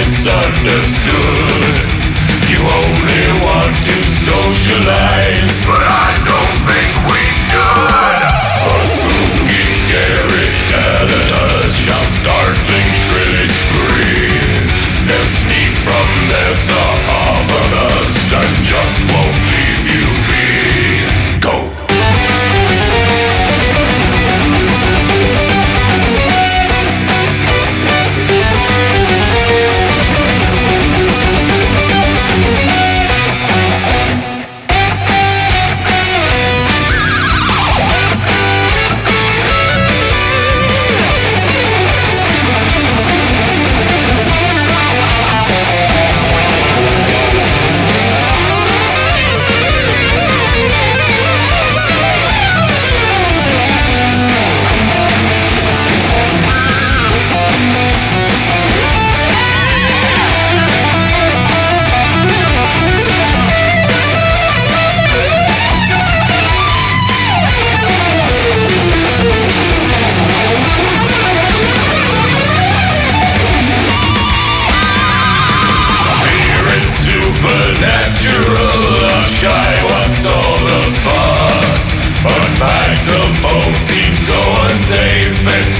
misunderstood. You only want to socialize, but I don't think we should. For spooky, scary skeletons shout startling, shrilly screams. They'll sneak from their sarcophagus and just won't leave you be. Go! Supernatural, shy, what's all the fuss? But bags of bones seem so unsafe and